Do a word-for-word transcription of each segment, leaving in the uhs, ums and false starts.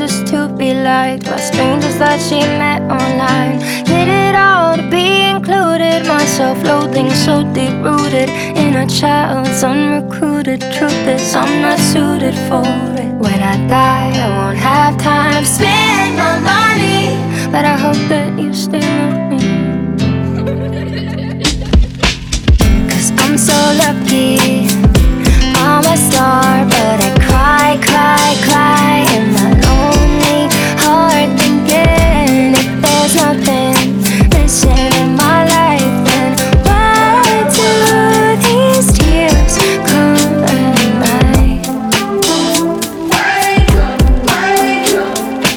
just to be liked by strangers that she met online. Did it all to be included, my self-loathing so deep-rooted in a child's unrecruited. Truth is I'm not suited for it. When I die I won't have time to spend my money, but I hope that you stay with me. Cause I'm so lucky, I'm a star, but I cry, cry, cry in my lonely heart, thinking if there's nothing missing in my life, then why do these tears come at night? Wake up, wake up,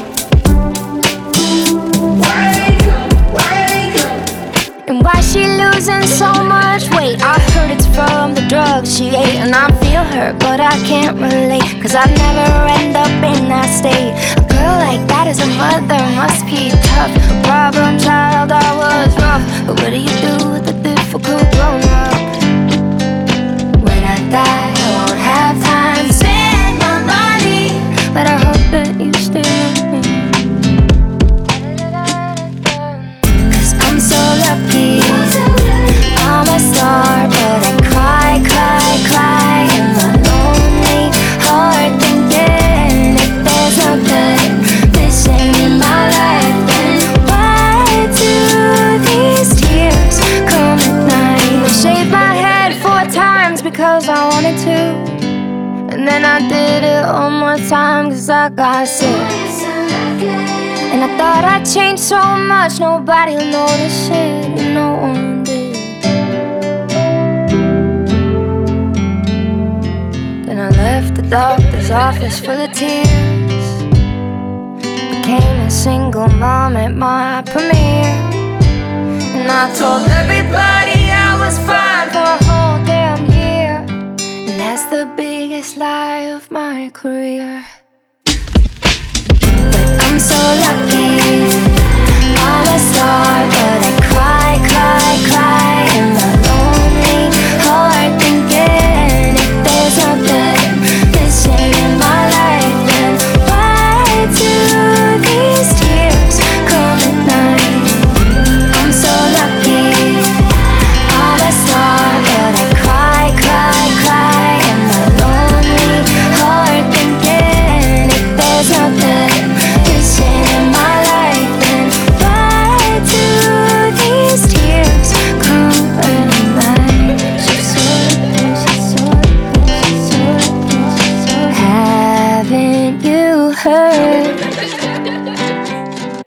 wake up, wake up. And why she losing so much weight? I heard it's from the drugs she ate, and I feel her, but I can't relate, cause I'd never end up in that state. A girl like that is a mother, must be tough. A problem child, I was rough, but what do you do with a difficult grown up? When I die, I won't have time to spend my money, but I hope that you stay with me. Cause I'm so lucky, I'm a star, but I cry, cry, cry in my lonely heart, thinking if there's nothing missing in my life, then why do these tears come at night? I shaved my head four times because I wanted to, and then I did it one more time cause I got sick. And I thought I'd changed so much, nobody will notice it, and no one did. Then I left the doctor's office full of tears, became a single mom at my premiere, and I told everybody I was fine for a whole damn year, and that's the biggest lie of my career. But I'm so lucky, I'm a star, but I cry, cry, cry in my lonely heart, thinking if there's nothing missing in my life, then why do these tears come at night? I'm so lucky, I'm a star, but I cry, cry, cry in my lonely heart, thinking if there's nothing missing in my life, then why do these tears come at night? She's so lucky, she's so lucky, she's so lucky, she's so lucky. Haven't you heard?